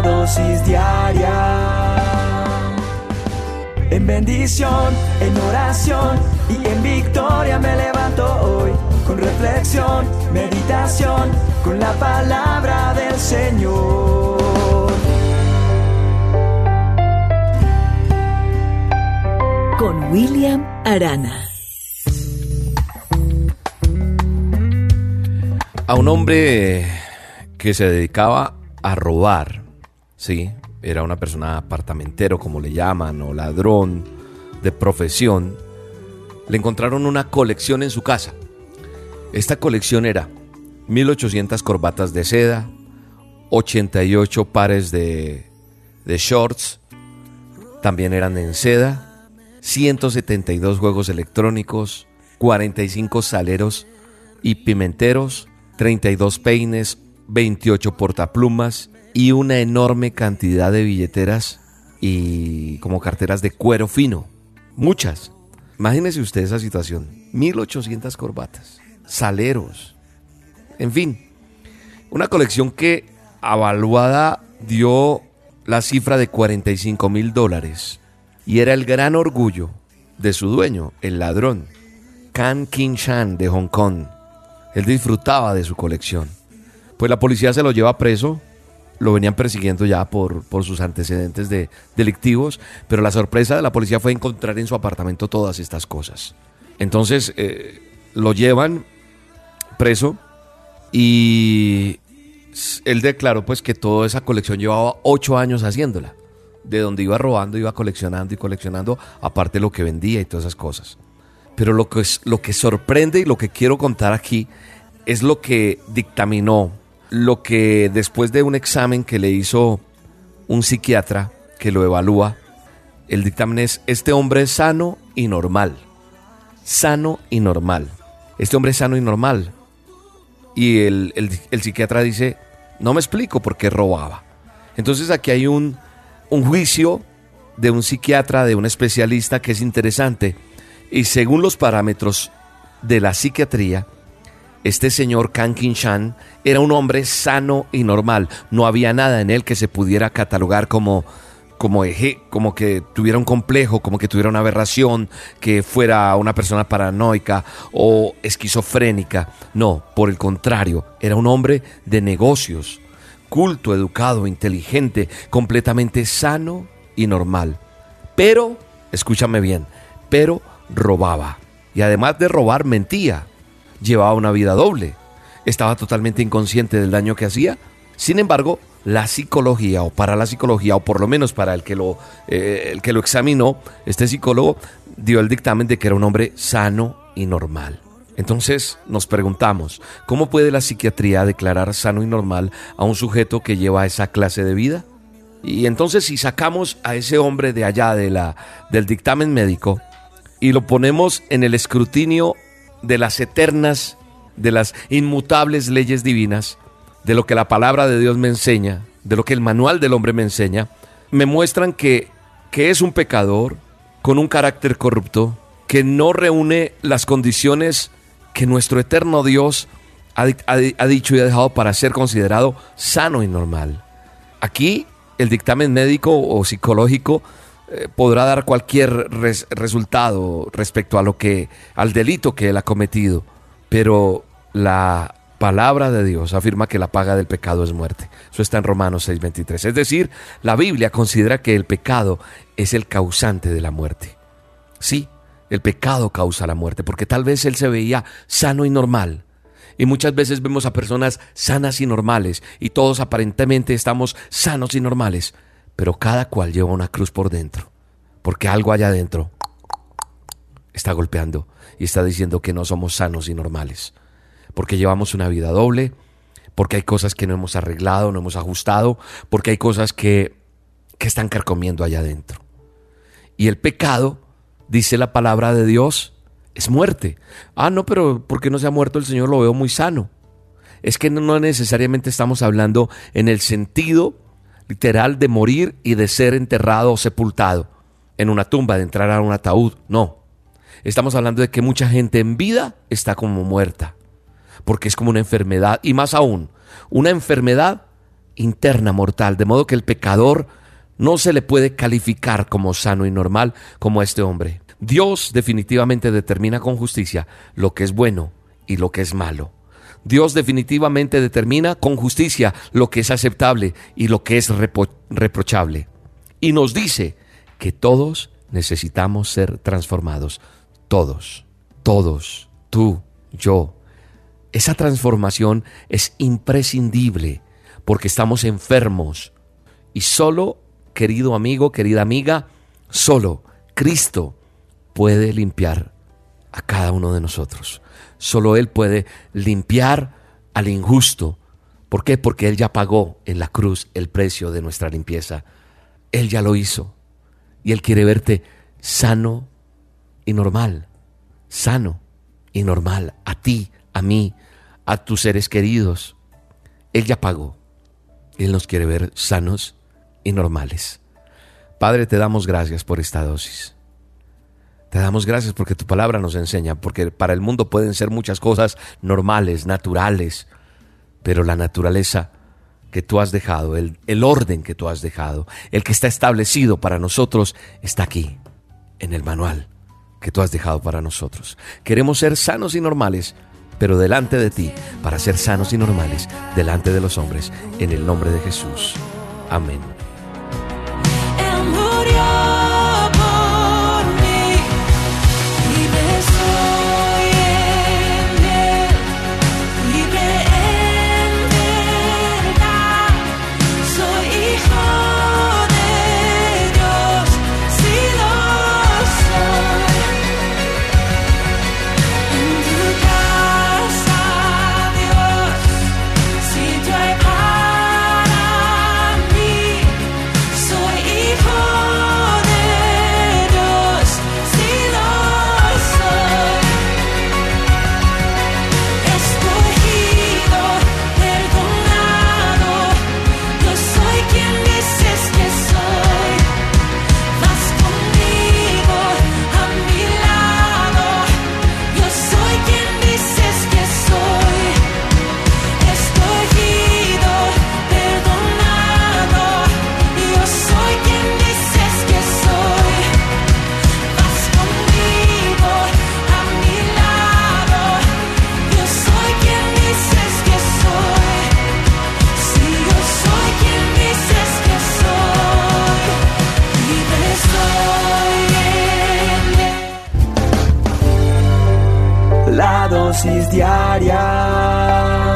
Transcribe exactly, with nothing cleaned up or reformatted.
dosis diaria. En bendición, en oración y en victoria me levanto hoy. Con reflexión, meditación, con la palabra del Señor. Con William Arana. A un hombre que se dedicaba a robar, ¿sí? Era una persona apartamentero, como le llaman, o ladrón de profesión. Le encontraron una colección en su casa. Esta colección era mil ochocientas corbatas de seda, ochenta y ocho pares de, de shorts, también eran en seda, ciento setenta y dos juegos electrónicos, cuarenta y cinco saleros y pimenteros, treinta y dos peines, veintiocho portaplumas y una enorme cantidad de billeteras y como carteras de cuero fino. Muchas. Imagínese usted esa situación. mil ochocientas corbatas, saleros, en fin. Una colección que avaluada dio la cifra de cuarenta y cinco mil dólares. Y era el gran orgullo de su dueño, el ladrón, Can King Chan de Hong Kong. Él disfrutaba de su colección. Pues la policía se lo lleva preso. Lo venían persiguiendo ya por, por sus antecedentes de, delictivos. Pero la sorpresa de la policía fue encontrar en su apartamento todas estas cosas. Entonces eh, lo llevan preso. Y él declaró pues que toda esa colección llevaba ocho años haciéndola. De donde iba robando, iba coleccionando y coleccionando. Aparte lo que vendía y todas esas cosas. Pero lo que, es, lo que sorprende y lo que quiero contar aquí es lo que dictaminó, lo que después de un examen que le hizo un psiquiatra que lo evalúa, el dictamen es: este hombre es sano y normal. Sano y normal. Este hombre es sano y normal. Y el, el, el psiquiatra dice: no me explico por qué robaba. Entonces aquí hay un, un juicio de un psiquiatra, de un especialista que es interesante. Y según los parámetros de la psiquiatría, este señor Can King Chan era un hombre sano y normal. No había nada en él que se pudiera catalogar como, como, eje, como que tuviera un complejo, como que tuviera una aberración, que fuera una persona paranoica o esquizofrénica. No, por el contrario, era un hombre de negocios, culto, educado, inteligente, completamente sano y normal. Pero, escúchame bien, pero robaba. Y además de robar, mentía. Llevaba una vida doble. Estaba totalmente inconsciente del daño que hacía. Sin embargo, la psicología, o para la psicología, o por lo menos para el que lo, eh, el que lo examinó, este psicólogo dio el dictamen de que era un hombre sano y normal. Entonces nos preguntamos, ¿cómo puede la psiquiatría declarar sano y normal a un sujeto que lleva esa clase de vida? Y entonces, si sacamos a ese hombre de allá de la, del dictamen médico y lo ponemos en el escrutinio de las eternas, de las inmutables leyes divinas, de lo que la palabra de Dios me enseña, de lo que el manual del hombre me enseña, me muestran que, que es un pecador con un carácter corrupto, que no reúne las condiciones que nuestro eterno Dios ha, ha, ha dicho y ha dejado para ser considerado sano y normal. Aquí el dictamen médico o psicológico eh, podrá dar cualquier res, resultado respecto a lo que, al delito que él ha cometido, pero la palabra de Dios afirma que la paga del pecado es muerte. Eso está en Romanos seis veintitrés. Es decir, la Biblia considera que el pecado es el causante de la muerte. Sí, el pecado causa la muerte, porque tal vez él se veía sano y normal. Y muchas veces vemos a personas sanas y normales, y todos aparentemente estamos sanos y normales, pero cada cual lleva una cruz por dentro, porque algo allá adentro está golpeando y está diciendo que no somos sanos y normales, porque llevamos una vida doble, porque hay cosas que no hemos arreglado, no hemos ajustado, porque hay cosas que, que están carcomiendo allá adentro. Y el pecado, dice la palabra de Dios, es muerte. Ah, no, pero ¿por qué no se ha muerto el Señor? Lo veo muy sano. Es que no necesariamente estamos hablando en el sentido literal de morir y de ser enterrado o sepultado en una tumba, de entrar a un ataúd. No. Estamos hablando de que mucha gente en vida está como muerta, porque es como una enfermedad, y más aún, una enfermedad interna mortal, de modo que el pecador no se le puede calificar como sano y normal como a este hombre. Dios definitivamente determina con justicia lo que es bueno y lo que es malo. Dios definitivamente determina con justicia lo que es aceptable y lo que es repro- reprochable. Y nos dice que todos necesitamos ser transformados. Todos, todos, tú, yo. Esa transformación es imprescindible porque estamos enfermos. Y solo, querido amigo, querida amiga, solo Cristo puede limpiar a cada uno de nosotros. Solo Él puede limpiar al injusto. ¿Por qué? Porque Él ya pagó en la cruz el precio de nuestra limpieza. Él ya lo hizo. Y Él quiere verte sano y normal. Sano y normal. A ti, a mí, a tus seres queridos. Él ya pagó. Él nos quiere ver sanos y normales. Padre, te damos gracias por esta dosis. Te damos gracias porque tu palabra nos enseña, porque para el mundo pueden ser muchas cosas normales, naturales, pero la naturaleza que tú has dejado, el, el orden que tú has dejado, el que está establecido para nosotros, está aquí, en el manual que tú has dejado para nosotros. Queremos ser sanos y normales, pero delante de ti, para ser sanos y normales, delante de los hombres, en el nombre de Jesús. Amén. Él murió por mí, libre soy en Él, libre en verdad, soy hijo de Dios, si lo soy. En tu casa, Dios, sitio hay para mí, soy hijo de Dios, si lo soy. Escogido, perdonado, yo soy quien dices que soy. Vas conmigo, a mi lado, yo soy quien dices que soy. Escogido, perdonado, yo soy quien dices que soy. Vas conmigo, a mi lado, yo soy quien dices que soy. Si yo soy quien dices que soy, libre soy en Él. La dosis diaria